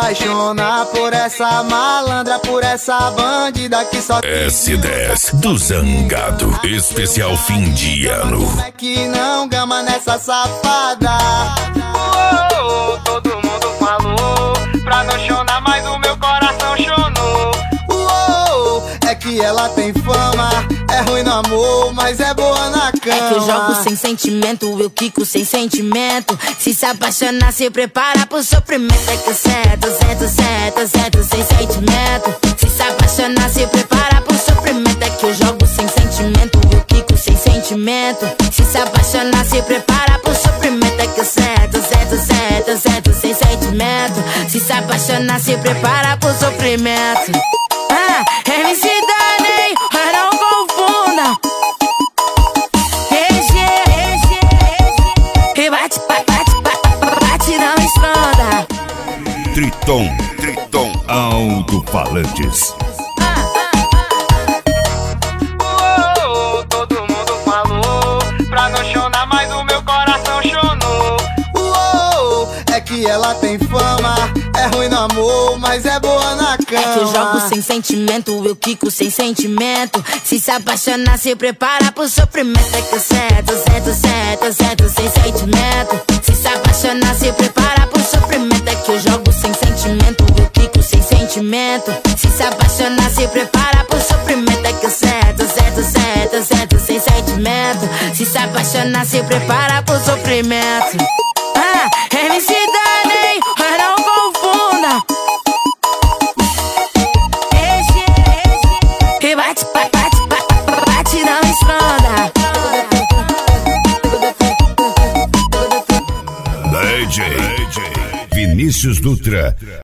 apaixona por essa malandra, por essa bandida que só S10 do Zangado, especial fim de ano. é que não gama nessa safada. Todo mundo falou pra não chorar, mas o meu coração chonou. É que ela tem fama, é ruim no amor, mas é boa na cama. É que eu jogo sem sentimento, eu quico sem sentimento. Se apaixonar, se prepara pro sofrimento. É que eu sento sem sentimento. Se apaixonar, se prepara pro sofrimento. É que eu jogo sem sentimento, eu quico sem sentimento. Se apaixonar, se prepara pro sofrimento. É que eu sento sem sentimento. Se apaixonar, se prepara pro sofrimento. MC Dani, mas não confunda. E bate, não esconda. Triton Alto-Falantes. Todo mundo falou pra não chorar, mas o meu coração chonou. É que ela tem fama, é ruim no amor, mas é boa na cama. É que eu jogo sem sentimento, eu quico sem sentimento. Se apaixonar, se prepara pro sofrimento. É que eu sento sem sentimento. Se apaixonar, se prepara pro sofrimento. É que eu jogo sem sentimento, eu quico sem sentimento. Se apaixonar, se prepara pro sofrimento. É que eu sento sem sentimento. Se apaixonar, se prepara pro sofrimento. MC Dani, mas não confunda. E bate, não esconda. DJ Vinícius Dutra.